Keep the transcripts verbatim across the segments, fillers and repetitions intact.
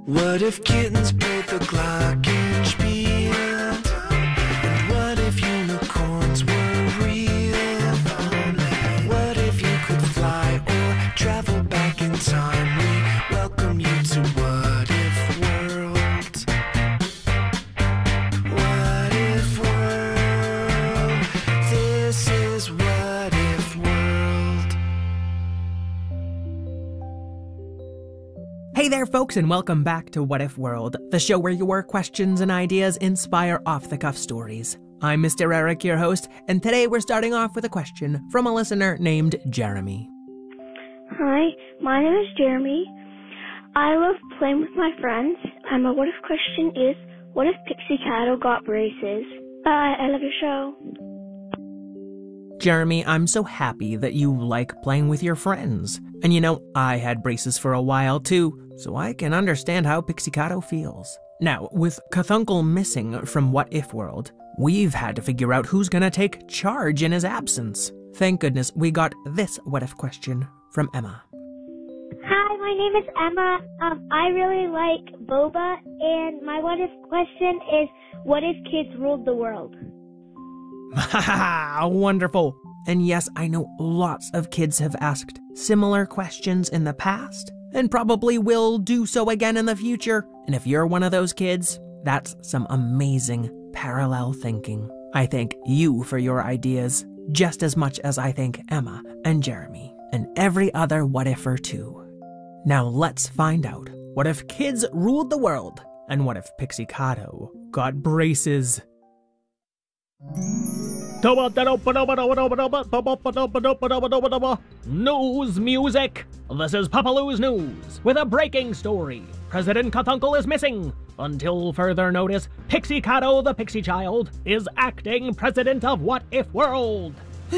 What if kittens played the glockenspiel? And what if unicorns were real? What if you could fly or travel back in time? We welcome you to What If World. What If World? This is What If World. Hey there, folks, and welcome back to What If World, the show where your questions and ideas inspire off-the-cuff stories. I'm Mister Eric, your host, and today we're starting off with a question from a listener named Jeremy. Hi, my name is Jeremy. I love playing with my friends, and my what if question is, what if Pixie Catto got braces? Bye, I love your show. Jeremy, I'm so happy that you like playing with your friends. And you know, I had braces for a while too, so I can understand how Pixie Catto feels. Now, with Cthulhu missing from What If World, we've had to figure out who's gonna take charge in his absence. Thank goodness we got this what if question from Emma. Hi, my name is Emma. Um, I really like boba, and my what if question is, what if kids ruled the world? Ha ha! Wonderful! And yes, I know lots of kids have asked similar questions in the past, and probably will do so again in the future. And if you're one of those kids, that's some amazing parallel thinking. I thank you for your ideas, just as much as I thank Emma and Jeremy, and every other what-iffer too. Now let's find out, what if kids ruled the world? And what if Pixie Catto got braces? News music! This is Papaloo's News with a breaking story. President Cthulhu is missing. Until further notice, Pixie Catto, the Pixie Child, is acting president of What If World.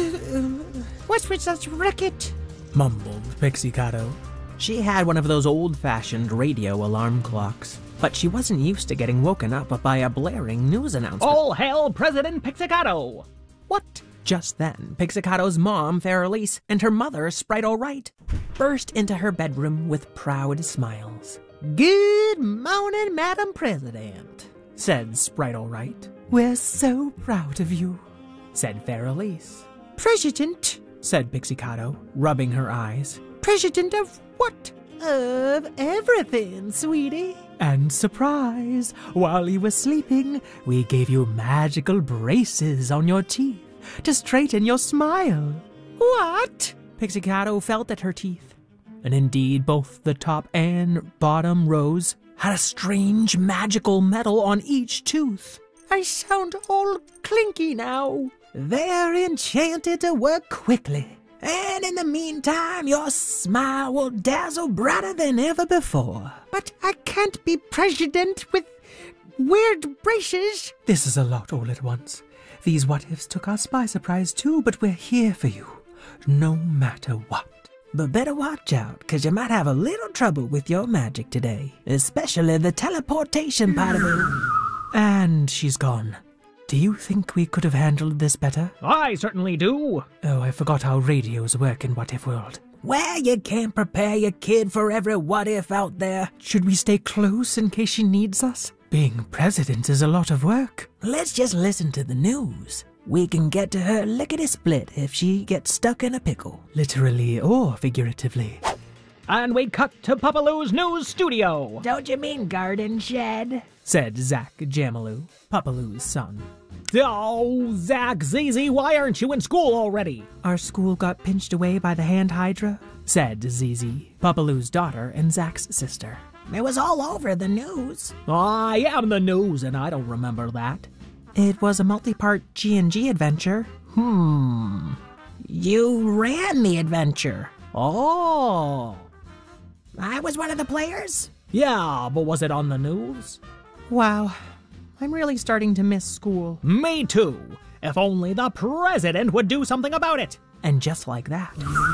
What's with such racket? Mumbled Pixie Catto. She had one of those old-fashioned radio alarm clocks, but she wasn't used to getting woken up by a blaring news announcement. All hail President Pixie Catto! What? Just then, Pixie Catto's mom, Fairelise, and her mother, Sprite Alright, burst into her bedroom with proud smiles. Good morning, Madam President, said Sprite Alright. We're so proud of you, said Fairelise. President, said Pixie Catto, rubbing her eyes. President of what? Of everything, sweetie. And surprise, while you were sleeping, we gave you magical braces on your teeth to straighten your smile. What? Pixie Catto felt at her teeth, and indeed both the top and bottom rows had a strange magical metal on each tooth. I sound all clinky now. They're enchanted to work quickly. And in the meantime, your smile will dazzle brighter than ever before. But I can't be president with weird braces. This is a lot all at once. These what-ifs took us by surprise too, but we're here for you, no matter what. But better watch out, because you might have a little trouble with your magic today, especially the teleportation part of it. And she's gone. Do you think we could have handled this better? I certainly do. Oh, I forgot how radios work in What If World. Well, you can't prepare your kid for every what-if out there. Should we stay close in case she needs us? Being president is a lot of work. Let's just listen to the news. We can get to her lickety-split if she gets stuck in a pickle. Literally or figuratively. And we cut to Papaloo's News studio. Don't you mean garden shed? Said Zach Jamaloo, Papaloo's son. Oh, Zach, Zizi, why aren't you in school already? Our school got pinched away by the hand hydra, said Zizi, Papaloo's daughter and Zach's sister. It was all over the news. I am the news, and I don't remember that. It was a multi-part G and G adventure. Hmm. You ran the adventure. Oh. I was one of the players? Yeah, but was it on the news? Wow. I'm really starting to miss school. Me too. If only the president would do something about it. And just like that,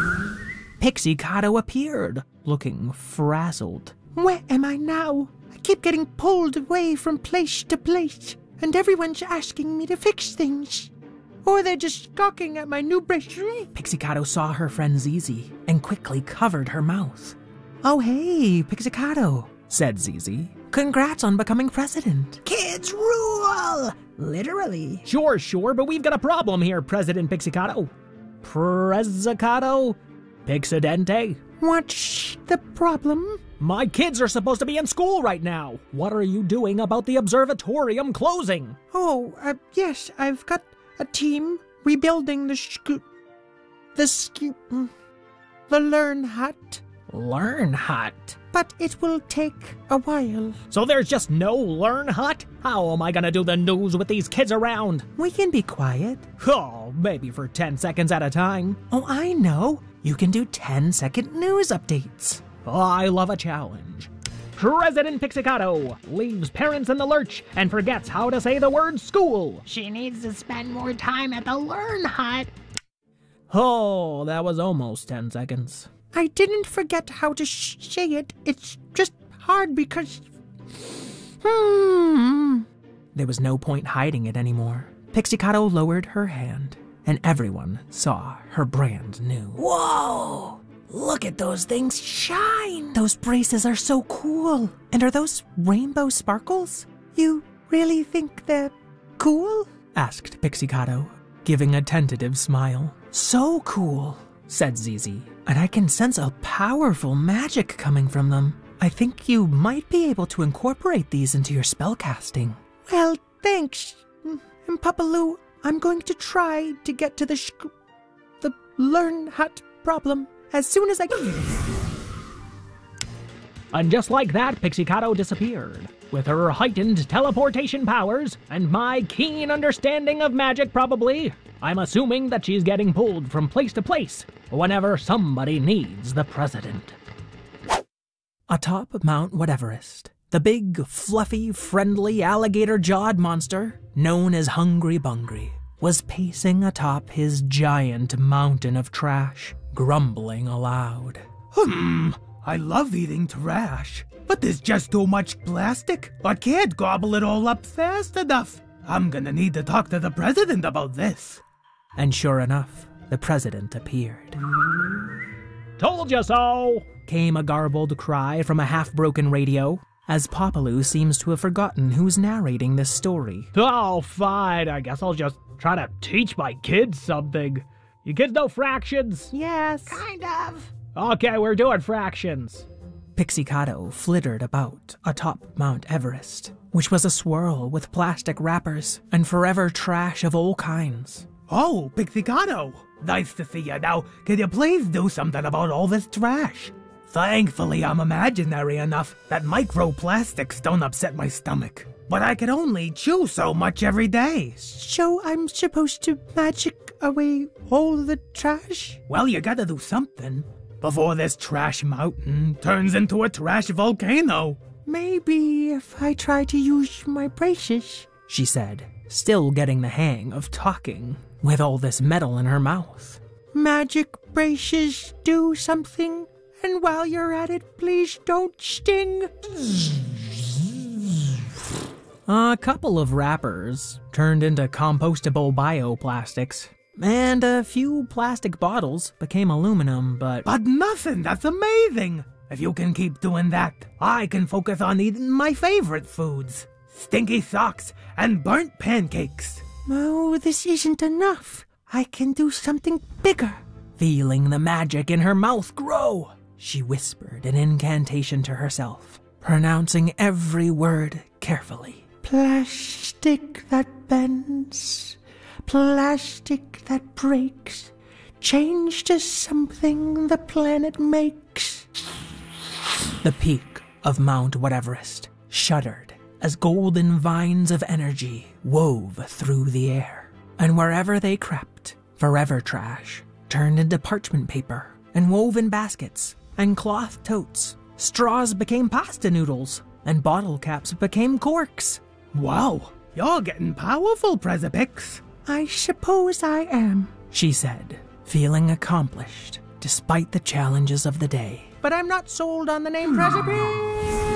Pixie Catto appeared, looking frazzled. Where am I now? I keep getting pulled away from place to place, and everyone's asking me to fix things. Or they're just gawking at my new bracelet. Pixie Catto saw her friend Zizi and quickly covered her mouth. Oh hey, Pixie Catto, said Zizi. Congrats on becoming president. Kids rule! Literally. Sure, sure, but we've got a problem here, President Pixicado. Prezicado? Pixidente? What's the problem? My kids are supposed to be in school right now. What are you doing about the observatorium closing? Oh, uh, yes, I've got a team rebuilding the sh... the sk... the Learn Hut. Learn Hut? But it will take a while. So there's just no Learn Hut? How am I gonna do the news with these kids around? We can be quiet. Oh, maybe for ten seconds at a time. Oh, I know. You can do ten second news updates. Oh, I love a challenge. President Pixicado leaves parents in the lurch and forgets how to say the word school. She needs to spend more time at the Learn Hut. Oh, that was almost ten seconds. I didn't forget how to sh- say it. It's just hard because... Hmm. There was no point hiding it anymore. Pixicado lowered her hand, and everyone saw her brand new. Whoa! Look at those things shine! Those braces are so cool. And are those rainbow sparkles? You really think they're cool? Asked Pixicado, giving a tentative smile. So cool, said Zizi, and I can sense a powerful magic coming from them. I think you might be able to incorporate these into your spellcasting. Well, thanks. And Papa Lou, I'm going to try to get to the sh- the Learn Hut problem as soon as I can. And just like that, Pixicado disappeared. With her heightened teleportation powers, and my keen understanding of magic probably, I'm assuming that she's getting pulled from place to place whenever somebody needs the president. Atop Mount Whateverest, the big, fluffy, friendly, alligator-jawed monster, known as Hungry Bungry, was pacing atop his giant mountain of trash, grumbling aloud. Hmm, I love eating trash, but there's just too much plastic. I can't gobble it all up fast enough. I'm gonna need to talk to the president about this. And sure enough, the president appeared. Told you so! Came a garbled cry from a half-broken radio, as Popaloo seems to have forgotten who's narrating this story. Oh, fine. I guess I'll just try to teach my kids something. You kids know fractions? Yes. Kind of. Okay, we're doing fractions. Pixicado flittered about atop Mount Everest, which was a swirl with plastic wrappers and forever trash of all kinds. Oh, Pixicado, nice to see you. Now, can you please do something about all this trash? Thankfully, I'm imaginary enough that microplastics don't upset my stomach. But I can only chew so much every day. So I'm supposed to magic away all the trash? Well, you gotta do something before this trash mountain turns into a trash volcano. Maybe if I try to use my braces, she said, still getting the hang of talking with all this metal in her mouth. Magic braces do something, and while you're at it, please don't sting. A couple of wrappers turned into compostable bioplastics, and a few plastic bottles became aluminum, but... But nothing, that's amazing! If you can keep doing that, I can focus on eating my favorite foods. Stinky socks and burnt pancakes. Oh, this isn't enough. I can do something bigger. Feeling the magic in her mouth grow, she whispered an incantation to herself, pronouncing every word carefully. Plastic that bends, plastic that breaks, change to something the planet makes. The peak of Mount Whateverest shuddered as golden vines of energy wove through the air. And wherever they crept, forever trash turned into parchment paper and woven baskets and cloth totes. Straws became pasta noodles and bottle caps became corks. Wow, you're getting powerful, Prezipix. I suppose I am, she said, feeling accomplished despite the challenges of the day. But I'm not sold on the name Prezipix.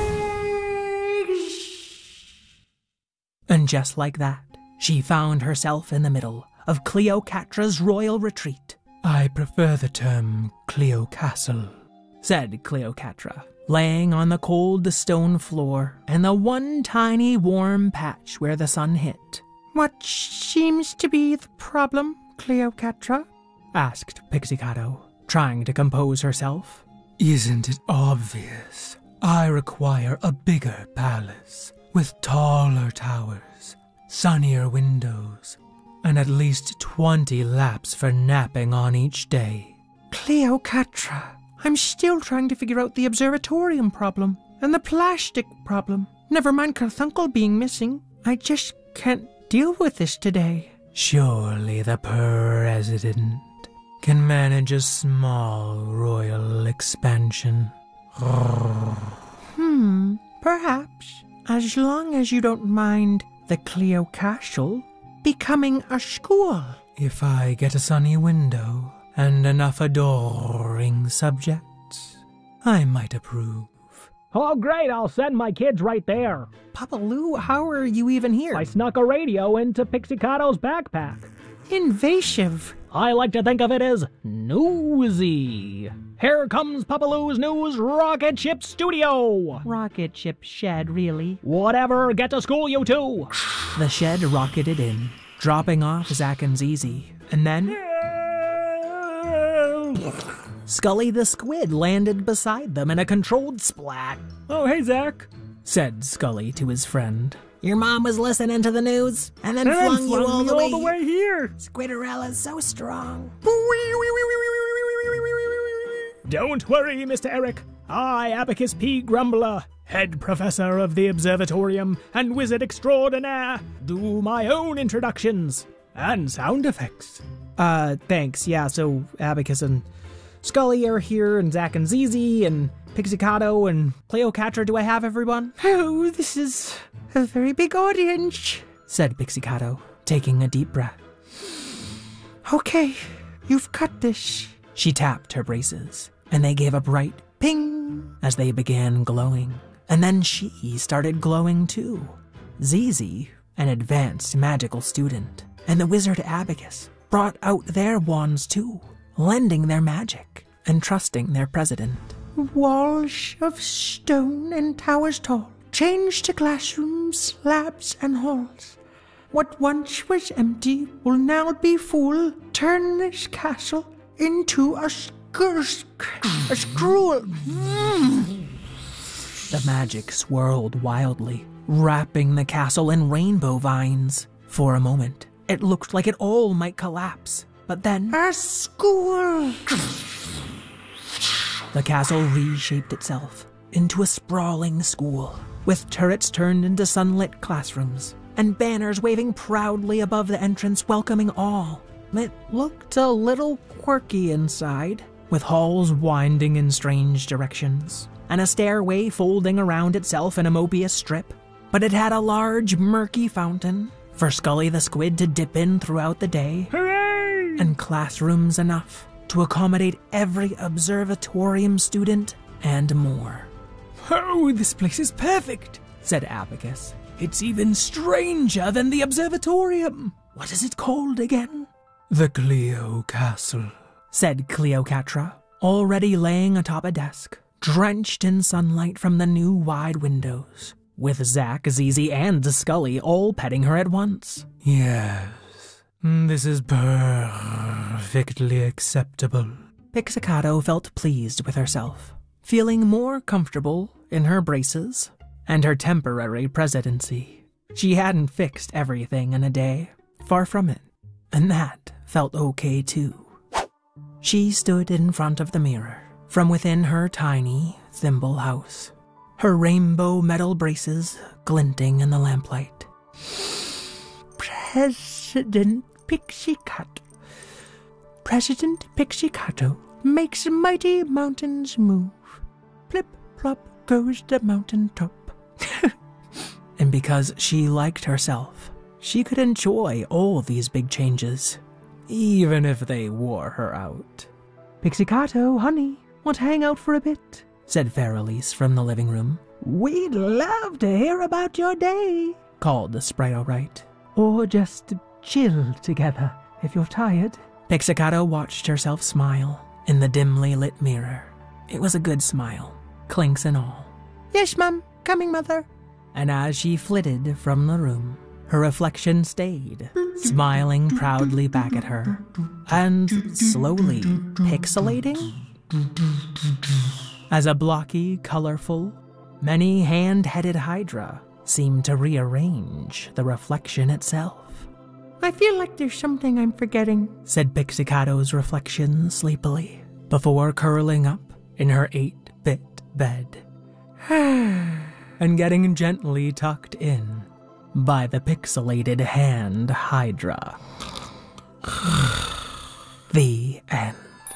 And just like that, she found herself in the middle of Cleocatra's royal retreat. I prefer the term Cleocastle, said Cleocatra, laying on the cold stone floor and the one tiny warm patch where the sun hit. What seems to be the problem, Cleocatra? Asked Pixie-Cato, trying to compose herself. Isn't it obvious? I require a bigger palace, with taller towers, sunnier windows, and at least twenty laps for napping on each day. Cleocatra, I'm still trying to figure out the observatorium problem and the plastic problem. Never mind Carthuncle being missing. I just can't deal with this today. Surely the president can manage a small royal expansion. Hmm, perhaps. As long as you don't mind the Cleo Castle becoming a school. If I get a sunny window and enough adoring subjects, I might approve. Oh, great, I'll send my kids right there. Papa Lou, how are you even here? I snuck a radio into Pixie-Cato's backpack. Invasive. I like to think of it as newsy. Here comes Papa Lou's News Rocket Ship Studio. Rocket ship shed, really? Whatever, get to school, you two. The shed rocketed in, dropping off Zack and Zizi, and then Scully the Squid landed beside them in a controlled splat. Oh, hey, Zack, said Scully to his friend. Your mom was listening to the news and then and flung, then you flung all me the way, all the way here. Squidderella's so strong. Don't worry, Mister Eric. I, Abacus P. Grumbler, head professor of the Observatorium and wizard extraordinaire, do my own introductions and sound effects. Uh, thanks. Yeah, so Abacus and Scully are here, and Zack and Zizi, and Pixie-Cato and Cleocatra. Do I have everyone? Oh, this is a very big audience, said Pixie-Cato, taking a deep breath. Okay, you've got this. She tapped her braces, and they gave a bright ping as they began glowing. And then she started glowing too. Zizi, an advanced magical student, and the wizard Abacus brought out their wands too, lending their magic and trusting their president. Walls of stone and towers tall, changed to classrooms, labs, and halls. What once was empty will now be full. Turn this castle into a school. A school. The magic swirled wildly, wrapping the castle in rainbow vines. For a moment, it looked like it all might collapse, but then a school. The castle reshaped itself into a sprawling school, with turrets turned into sunlit classrooms, and banners waving proudly above the entrance welcoming all. It looked a little quirky inside, with halls winding in strange directions, and a stairway folding around itself in a Mobius strip. But it had a large, murky fountain for Scully the Squid to dip in throughout the day. Hooray! And classrooms enough to accommodate every observatorium student and more. Oh, this place is perfect, said Abacus. It's even stranger than the observatorium. What is it called again? The Cleo Castle, said Cleocatra, already laying atop a desk, drenched in sunlight from the new wide windows, with Zack, Zizi, and Scully all petting her at once. Yes, this is perfectly acceptable. Pixie-Cato felt pleased with herself, feeling more comfortable in her braces and her temporary presidency. She hadn't fixed everything in a day, far from it, and that felt okay too. She stood in front of the mirror from within her tiny thimble house, her rainbow metal braces glinting in the lamplight. President Pixie-Cato. President Pixie-Cato makes mighty mountains move. Plip-plop goes the mountain top. And because she liked herself, she could enjoy all these big changes, even if they wore her out. Pixie-Cato, honey, want to hang out for a bit? Said Feralise from the living room. We'd love to hear about your day, called the Sprite-O-Right. Or just chill together if you're tired. Pixie-Cato watched herself smile in the dimly lit mirror. It was a good smile, clinks and all. Yes, Mum. Coming, Mother. And as she flitted from the room, her reflection stayed, smiling proudly back at her, and slowly pixelating as a blocky, colorful, many-hand-headed hydra seemed to rearrange the reflection itself. I feel like there's something I'm forgetting, said Pixicato's reflection sleepily, before curling up in her eight-bit bed and getting gently tucked in by the pixelated hand hydra. The end.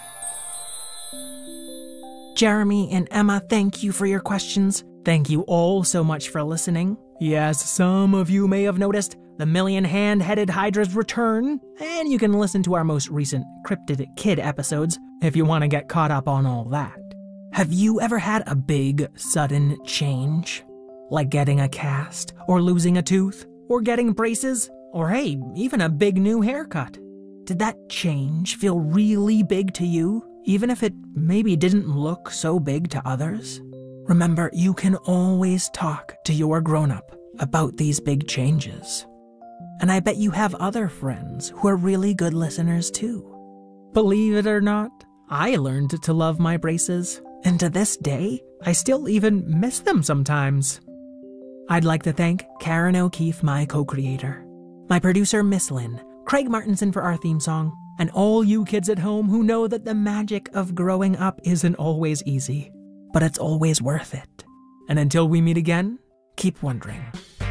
Jeremy and Emma, thank you for your questions. Thank you all so much for listening. Yes, some of you may have noticed the million hand-headed hydras return, and you can listen to our most recent Cryptid Kid episodes if you want to get caught up on all that. Have you ever had a big, sudden change? Like getting a cast, or losing a tooth, or getting braces, or hey, even a big new haircut? Did that change feel really big to you, even if it maybe didn't look so big to others? Remember, you can always talk to your grown-up about these big changes. And I bet you have other friends who are really good listeners too. Believe it or not, I learned to love my braces, and to this day, I still even miss them sometimes. I'd like to thank Karen O'Keefe, my co-creator, my producer Miss Lynn, Craig Martinson for our theme song, and all you kids at home who know that the magic of growing up isn't always easy, but it's always worth it. And until we meet again, keep wondering.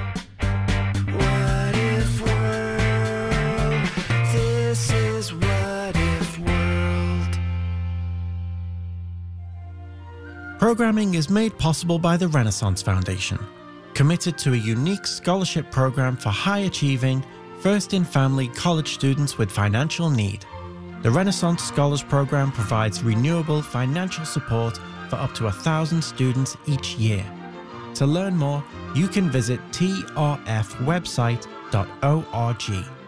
What if world? This is What If World. Programming is made possible by the Renaissance Foundation, committed to a unique scholarship program for high-achieving, first-in-family college students with financial need. The Renaissance Scholars Program provides renewable financial support for up to a thousand students each year. To learn more, you can visit t r f website dot org.